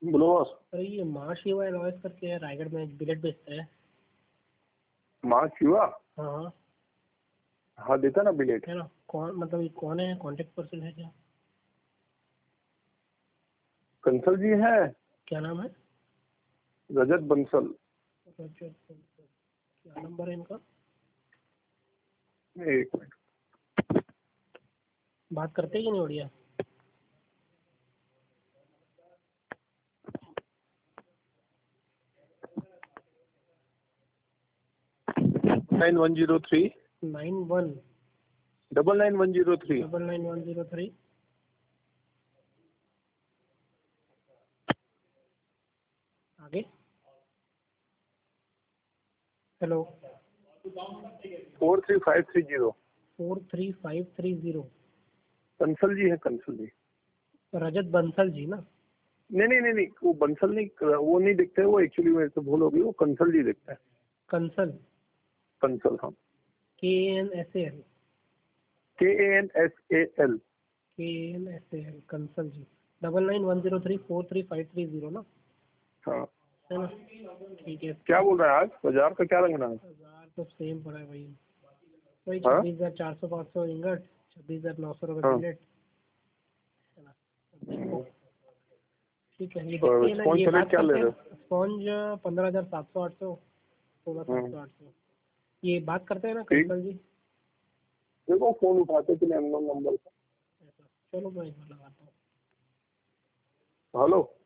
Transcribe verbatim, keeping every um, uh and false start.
बोलो बॉस। अरे ये माँ शिवा लॉयस करके है, रायगढ़ में बिलेट बेचता है। माँ शिवा? हाँ हाँ हाँ देता ना बिलेट। है ना। कौन मतलब ये कौन है, कांटेक्ट पर्सन है क्या? कंसल जी है। क्या नाम है? रजत बंसल। रजत बंसल। क्या नंबर है इनका? एक मिनट। बात करते ही नहीं बढ़िया। Nine one zero three nine one double nine one zero three double nine one zero three आगे। Hello. Four three five three zero. Four three five three zero. Kansal ji है, कंसल जी। रजत बंसल जी ना? नहीं नहीं नहीं नहीं, वो बंसल नहीं, वो नहीं दिखते हैं, वो एक्चुअली मेरे से भूल हो गई, वो कंसल जी दिखता है। कंसल। कंसल, हाँ। के N S A L. K A N S A L. K N S A L Kansal ji. Double nine one zero three four three five three zero ना? हाँ। है ना? ठीक है। क्या बोल रहा है आज बाजार का क्या रंग रहा है? हजार तो सेम पड़ा है भाई। वही हाँ? छब्बीस हजार चार सौ पाँच सौ इंगट, छब्बीस हजार नौ सौ रुपये हाँ। प्लेट, है ना? देखो ठीक है, ये और देखिए ना, स्पॉन्ज ये का रेट बात क्या ले करते रहे हैं। स्पॉन्ज पंद्रह हजार सात सौ आठ सौ, सोलह हो? सात सौ आठ सौ। ये बात करते हैं ना ठीक। कंसल जी। देखो फोन उठाते कि नहीं, अननोन नंबर ऐसा चलो मैं एक बार लगाता हूँ। पर। हेलो।